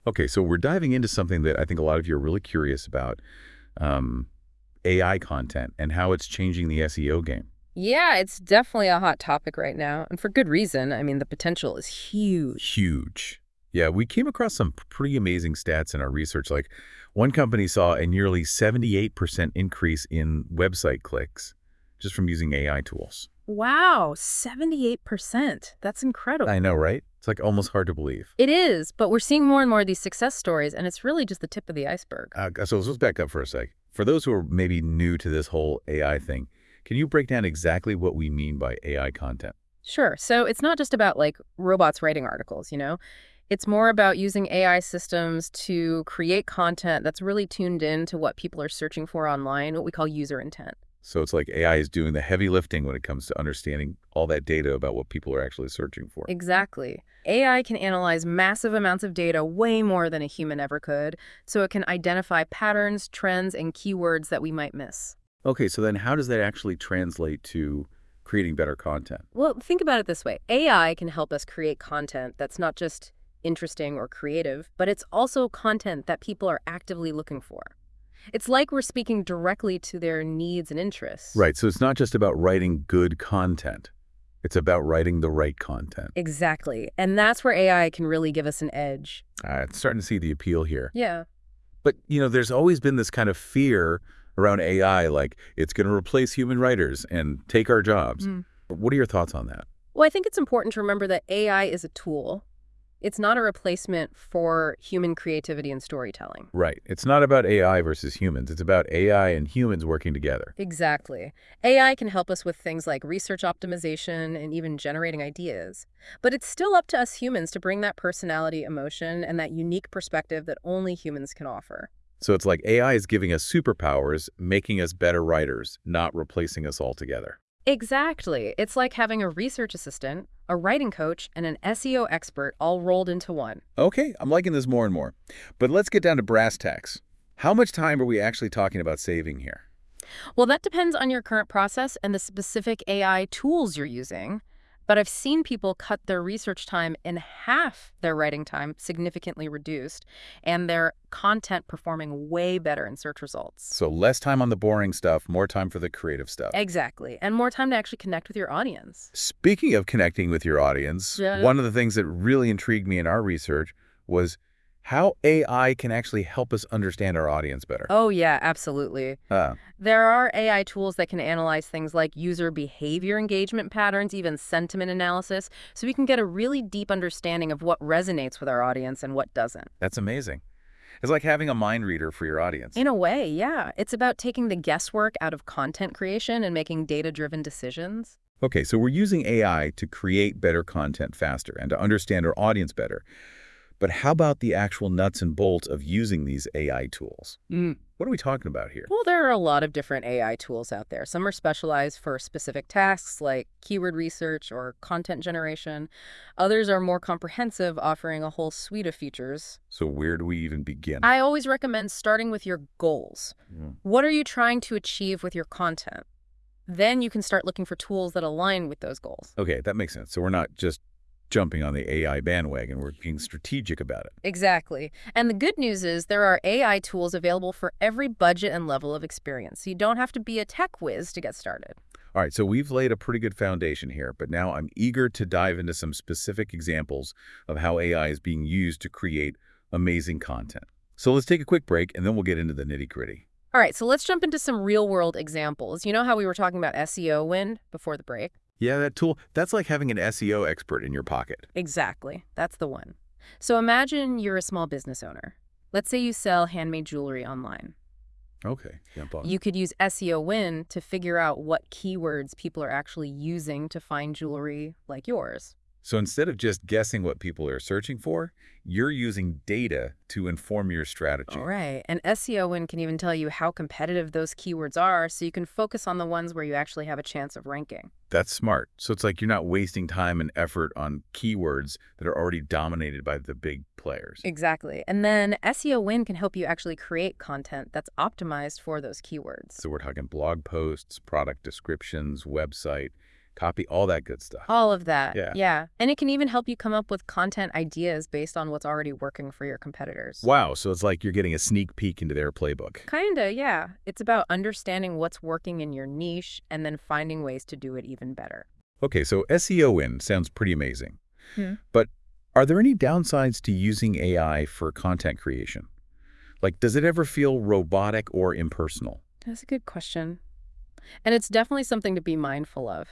Okay, so we're diving into something that I think a lot of you are really curious about, um, AI content and how it's changing the SEO game. Yeah, it's definitely a hot topic right now, and for good reason. I mean, the potential is huge. Huge. Yeah, we came across some pretty amazing stats in our research. Like one company saw a nearly 78% increase in website clicks just from using AI tools. Wow, 78%. That's I incredible. know, right? It's like almost hard to believe. It is, but we're seeing more and more of these success stories, and it's really just the tip of the iceberg. So let's back up for a sec. For those who are maybe new to this whole AI thing, can you break down exactly what we mean by AI content? Sure, so it's not just about like robots writing articles. It's more about using AI systems to create content that's really tuned in to what people are searching for online, what we call user intent. So it's like AI is doing the heavy lifting when it comes to understanding all that data about what people are actually searching for. Exactly. AI can analyze massive amounts of data way more than a human ever could, so it can identify patterns, trends, and keywords that we might miss. Okay, so then how does that actually translate to creating better content? Well, think about it this way. AI can help us create content that's not just interesting or creative, but it's also content that people are actively looking for. It's like we're speaking directly to their needs and interests. Right, so it's not just about writing good content. It's about writing the right content. Exactly. And that's where AI can really give us an edge. It's starting to see the appeal here. Yeah. But, there's always been this kind of fear around AI, like it's going to replace human writers and take our jobs. What are your thoughts on that? Well, I think it's important to remember that AI is a tool. It's not a replacement for human creativity and storytelling. Right. It's not about AI versus humans. It's about AI and humans working together. Exactly. AI can help us with things like research optimization and even generating ideas. But it's still up to us humans to bring that personality, emotion, and that unique perspective that only humans can offer. So it's like AI is giving us superpowers, making us better writers, not replacing us altogether. Exactly. It's like having a research assistant, a writing coach, and an SEO expert all rolled into one. Okay, I'm liking this more and more. But let's get down to brass tacks. How much time are we actually talking about saving here? Well, that depends on your current process and the specific AI tools you're using. But I've seen people cut their research time in half, their writing time significantly reduced, and their content performing way better in search results. So less time on the boring stuff, more time for the creative stuff. Exactly. And more time to actually connect with your audience. Speaking of connecting with your audience, Yeah. one of the things that really intrigued me in our research was how AI can actually help us understand our audience better. Oh, yeah, absolutely. Uh, There are AI tools that can analyze things like user behavior engagement patterns, even sentiment analysis, so we can get a really deep understanding of what resonates with our audience and what doesn't. that's amazing. It's like having a mind reader for your audience. In a way, yeah. It's about taking the guesswork out of content creation and making data-driven decisions. Okay, so we're using AI to create better content faster and to understand our audience better. But how about the actual nuts and bolts of using these AI tools? What are we talking about here? Well, there are a lot of different AI tools out there. Some are specialized for specific tasks like keyword research or content generation. Others are more comprehensive, offering a whole suite of features. So where do we even begin? I always recommend starting with your goals. Mm. What are you trying to achieve with your content? Then you can start looking for tools that align with those goals. Okay, that makes sense. So we're not just jumping on the AI bandwagon. We're being strategic about it. Exactly. And the good news is there are AI tools available for every budget and level of experience. So you don't have to be a tech whiz to get started. All right, so we've laid a pretty good foundation here, but now I'm eager to dive into some specific examples of how AI is being used to create amazing content. So let's take a quick break, and then we'll get into the nitty-gritty. All right, so let's jump into some real world examples. You know how we were talking about SEO win before the break? Yeah, that tool, that's like having an SEO expert in your pocket. Exactly. That's the one. So imagine you're a small business owner. Let's say you sell handmade jewelry online. Okay, jump on. You could use SEO Win to figure out what keywords people are actually using to find jewelry like yours. So instead of just guessing what people are searching for, you're using data to inform your strategy. All right. And SEO Win can even tell you how competitive those keywords are so you can focus on the ones where you actually have a chance of ranking. That's smart. So it's like you're not wasting time and effort on keywords that are already dominated by the big players. Exactly. And then SEO Win can help you actually create content that's optimized for those keywords. So we're talking blog posts, product descriptions, website, copy, all that good stuff. All of that. Yeah. Yeah. And it can even help you come up with content ideas based on what's already working for your competitors. Wow, so it's like you're getting a sneak peek into their playbook. Kinda, yeah. It's about understanding what's working in your niche and then finding ways to do it even better. Okay, so SEO in sounds pretty amazing. Hmm. But are there any downsides to using AI for content creation? Like, does it ever feel robotic or impersonal? That's a good question. And it's definitely something to be mindful of.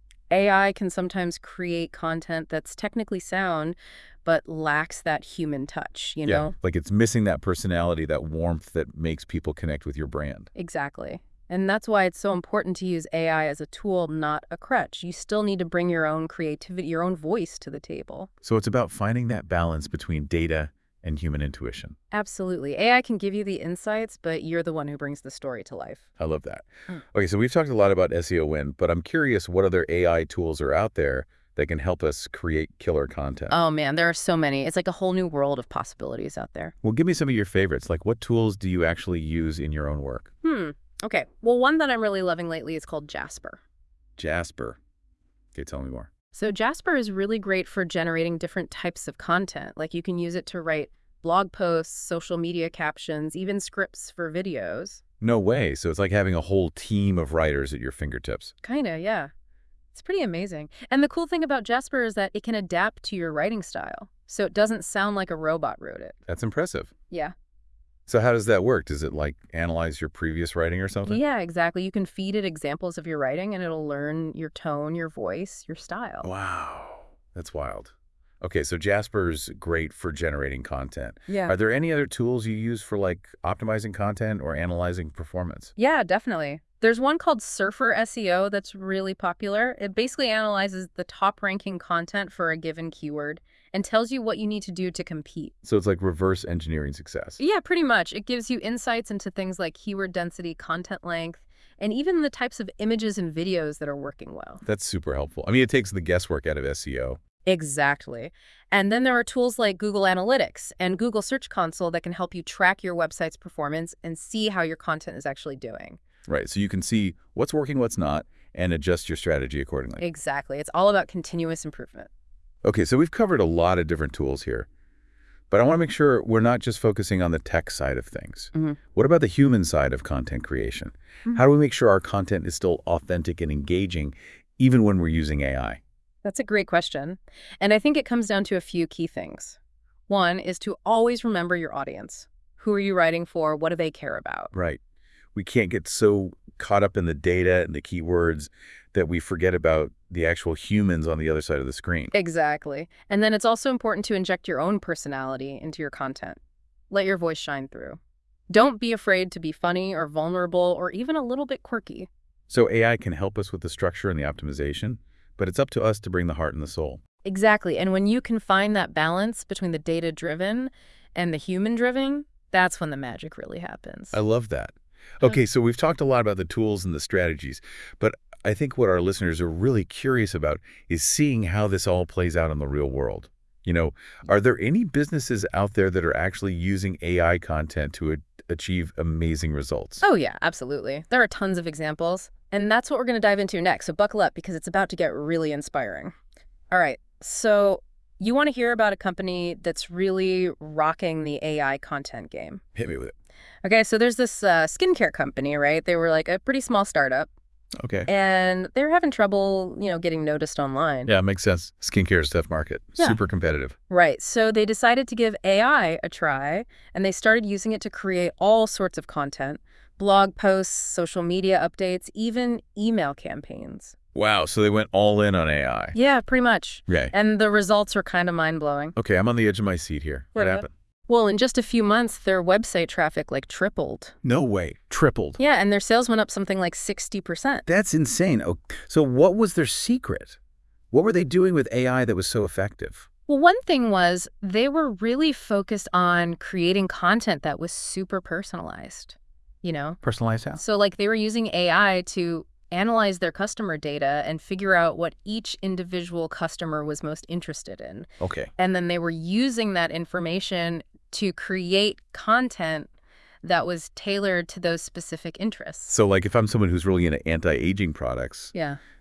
AI can sometimes create content that's technically sound, but lacks that human touch, you know? Like it's missing that personality, that warmth that makes people connect with your brand. Exactly. And that's why it's so important to use AI as a tool, not a crutch. You still need to bring your own creativity, your own voice to the table. So it's about finding that balance between data and human intuition. Absolutely. AI can give you the insights, but you're the one who brings the story to life. I love that. Mm. Okay, so we've talked a lot about SEO win, but I'm curious what other AI tools are out there that can help us create killer content. Oh man, there are so many. It's like a whole new world of possibilities out there. Well, give me some of your favorites. Like what tools do you actually use in your own work? Okay. Well, one that I'm really loving lately is called Jasper. Jasper. Okay, tell me more. So Jasper is really great for generating different types of content. Like you can use it to write blog posts, social media captions, even scripts for videos. No way. So it's like having a whole team of writers at your fingertips. Kinda, yeah. It's pretty amazing. And the cool thing about Jasper is that it can adapt to your writing style. So it doesn't sound like a robot wrote it. That's impressive. Yeah. So how does that work? Does it like analyze your previous writing or something? Yeah, exactly. You can feed it examples of your writing and it'll learn your tone, your voice, your style. Wow. That's wild. Okay, so Jasper's great for generating content. Yeah. Are there any other tools you use for like optimizing content or analyzing performance? Yeah, definitely. There's one called Surfer SEO that's really popular. It basically analyzes the top ranking content for a given keyword and tells you what you need to do to compete. So it's like reverse engineering success. Yeah, pretty much. It gives you insights into things like keyword density, content length, and even the types of images and videos that are working well. That's super helpful. I mean, it takes the guesswork out of SEO. Exactly. And then there are tools like Google Analytics and Google Search Console that can help you track your website's performance and see how your content is actually doing. Right, so you can see what's working, what's not, and adjust your strategy accordingly. Exactly. It's all about continuous improvement. Okay, so we've covered a lot of different tools here, but I want to make sure we're not just focusing on the tech side of things. Mhm. What about the human side of content creation? How do we make sure our content is still authentic and engaging, even when we're using AI? That's a great question. And I think it comes down to a few key things. One is to always remember your audience. Who are you writing for? What do they care about? Right. We can't get so caught up in the data and the keywords that we forget about the actual humans on the other side of the screen. Exactly. And then it's also important to inject your own personality into your content. Let your voice shine through. Don't be afraid to be funny or vulnerable or even a little bit quirky. So AI can help us with the structure and the optimization, but it's up to us to bring the heart and the soul. Exactly. And when you can find that balance between the data-driven and the human-driven, that's when the magic really happens. I love that. Okay, so we've talked a lot about the tools and the strategies, but I think what our listeners are really curious about is seeing how this all plays out in the real world. You know, are there any businesses out there that are actually using AI content to achieve amazing results? Oh, yeah, absolutely. There are tons of examples. And that's what we're going to dive into next. So buckle up because it's about to get really inspiring. All right. So you want to hear about a company that's really rocking the AI content game. Hit me with it. Okay. So there's this skincare company, right? They were like a pretty small startup. Okay. And they're having trouble, getting noticed online. Yeah, makes sense. Skincare is a tough market. Yeah. Super competitive. Right. So they decided to give AI a try, and they started using it to create all sorts of content. Blog posts, social media updates, even email campaigns. Wow, so they went all in on AI. Yeah, pretty much. Okay. And the results are kind of mind-blowing. Okay, I'm on the edge of my seat here. What Yeah. happened? Well, in just a few months, their website traffic tripled. No way. Tripled. Yeah, and their sales went up something like 60%. That's insane. Oh, so what was their secret? What were they doing with AI that was so effective? Well, one thing was they were really focused on creating content that was super personalized, Personalized how? So they were using AI to analyze their customer data and figure out what each individual customer was most interested in. Okay. And then they were using that information to create content that was tailored to those specific interests. So like if I'm someone who's really into anti-aging products, Yeah.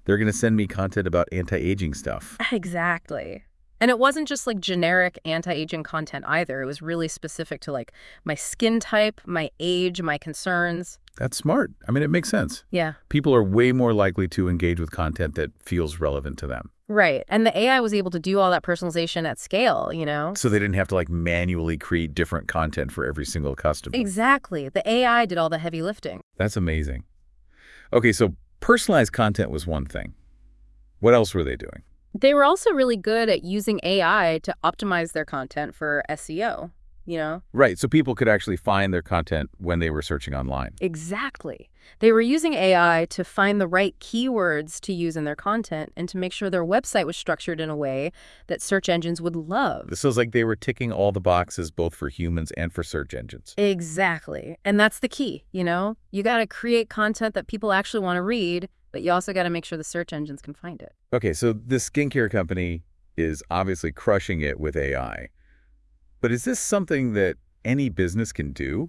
They're going to send me content about anti-aging stuff. Exactly. And it wasn't just like generic anti-aging content either. It was really specific to like my skin type, my age, my concerns. That's smart. I mean, it makes sense. Yeah. People are way more likely to engage with content that feels relevant to them. Right. And the AI was able to do all that personalization at scale, you know? So they didn't have to like manually create different content for every single customer. Exactly. The AI did all the heavy lifting. That's amazing. Okay, so personalized content was one thing. What else were they doing? They were also really good at using AI to optimize their content for SEO, you know? Right, so people could actually find their content when they were searching online. Exactly. They were using AI to find the right keywords to use in their content and to make sure their website was structured in a way that search engines would love. This is like they were ticking all the boxes both for humans and for search engines. Exactly. And that's the key, you know? You got to create content that people actually want to read, but you also got to make sure the search engines can find it. Okay, so this skincare company is obviously crushing it with AI. But is this something that any business can do?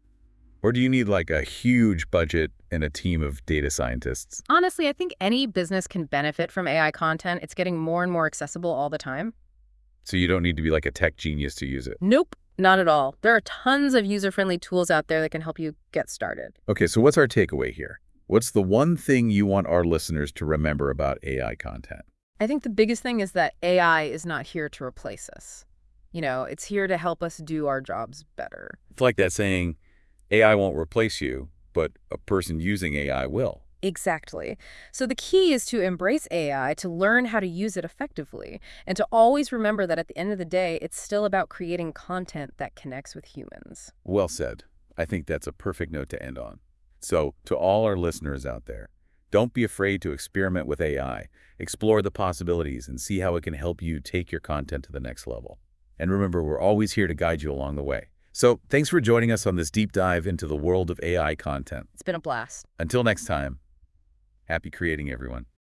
Or do you need like a huge budget and a team of data scientists? Honestly, I think any business can benefit from AI content. It's getting more and more accessible all the time. So you don't need to be like a tech genius to use it. Nope, not at all. There are tons of user-friendly tools out there that can help you get started. Okay, so what's our takeaway here? What's the one thing you want our listeners to remember about AI content? I think the biggest thing is that AI is not here to replace us. You know, it's here to help us do our jobs better. It's like that saying, AI won't replace you, but a person using AI will. Exactly. So the key is to embrace AI, to learn how to use it effectively, and to always remember that at the end of the day, it's still about creating content that connects with humans. Well said. I think that's a perfect note to end on. So, to all our listeners out there, don't be afraid to experiment with AI. Explore the possibilities and see how it can help you take your content to the next level. And remember, we're always here to guide you along the way. So, thanks for joining us on this deep dive into the world of AI content. It's been a blast. Until next time, happy creating, everyone.